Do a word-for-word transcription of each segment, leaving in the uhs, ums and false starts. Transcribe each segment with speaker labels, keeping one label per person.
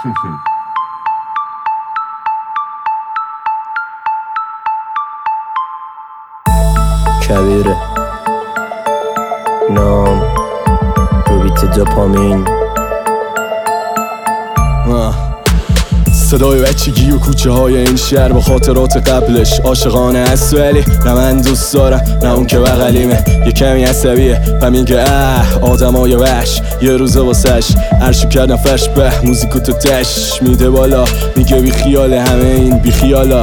Speaker 1: کبیره نام رو بیت دوپامین.
Speaker 2: صدای بچگی و کوچه های این شهر با خاطرات قبلش عاشقانه است، ولی نه من دوست دارم نه اون که بغلیمه. یه کمی عصبیه و میگه اه آدمای وحش، یه روزه واسش عرشو کردم فرش به موزیکو تو تش میده بالا، میگه بی خیاله همه این بی خیالا.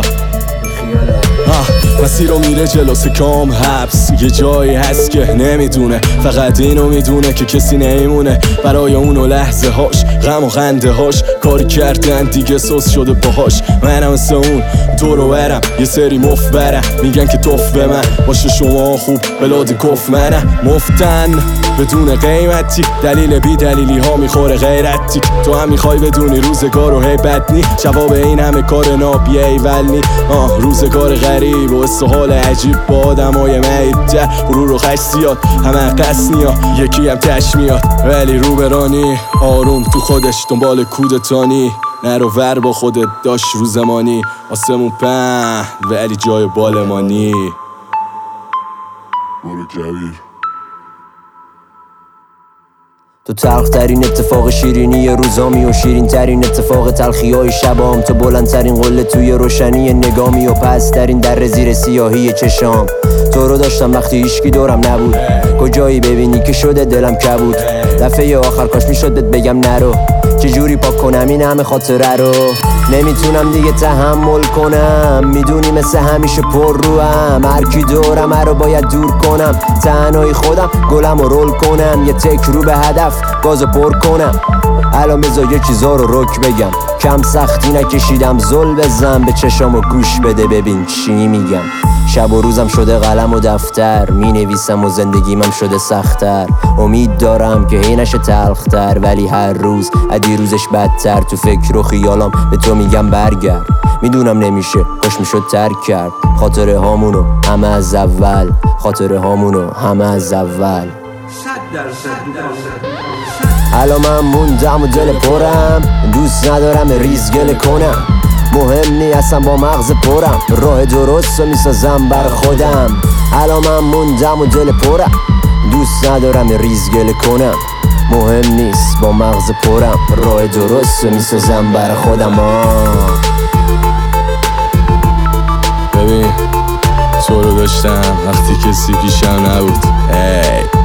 Speaker 2: مسیر رو میره جلو سکام حبس، یه جایی هست که نمیدونه، فقط اینو میدونه که کسی نمیمونه برای اونو لحظه هاش، غم و خنده هاش کاری کردن دیگه سوس شده باهاش. منم مثل اون دورو برم یه سری مفت برم، میگن که توف به من باشه شما خوب بلاد کف، منم مفتن بدون قیمتی، دلیل بی دلیلی ها میخوره غیرتی. تو هم میخوای بدونی روزگار و هیبت نی، جواب این همه کار نابیه ایول نی. آه روزگار غریب و استحال عجیب با آدم های میده، غرور و خشیات همه قصنی ها یکی هم تش میاد، ولی رو برانی آروم تو خودش دنبال کودتانی. نرو ور با خودت داشت رو زمانی، آسمون پهن ولی جای بالمانی.
Speaker 3: برو کبیر.
Speaker 1: تو تلخ ترین اتفاق شیرینی روزامی و شیرین ترین اتفاق تلخی های شبام، تو بلند ترین قله توی روشنی نگامی و پس ترین در زیر سیاهی چشام. تو رو داشتم وقتی هیچکی دورم نبود، کجایی ببینی که شده دلم کبود. دفعه آخر کاش میشد بهت بگم نرو، چجوری پاک کنم این همه خاطره رو. نمیتونم دیگه تحمل کنم، میدونی مثل همیشه پر روم، هر کی دورم رو باید دور کنم. تنهایی خودم گلم رو رول کنم، یه تک رو به هدف گازو پر کنم. الان بذار یه چیزا رو رک بگم، کم سختی نکشیدم زل بزن، به چشامو گوش بده ببین چی میگم. شب و روزم شده قلم و دفتر، می نویسم و زندگیم هم شده سخت‌تر. امید دارم که هی نشه تلختر، ولی هر روز ادی روزش بدتر. تو فکر و خیالام به تو میگم برگرد، میدونم نمیشه کاش میشد ترک کرد. خاطره هامونو همه از اول، خاطره هامونو همه از اول. حالا من موندم و دل پرم، دوست ندارم ریزگله کنم. مهم نی اصلا با مغز پرم، راه درست رو میسازم بر خودم. حالا من موندم و دل پرم، دوست ندارم ریزگله کنم. مهم نیست با مغز پرم، راه درست رو میسازم بر خودم. آه.
Speaker 2: ببین تو رو داشتم وقتی کسی پیشم نبود. ای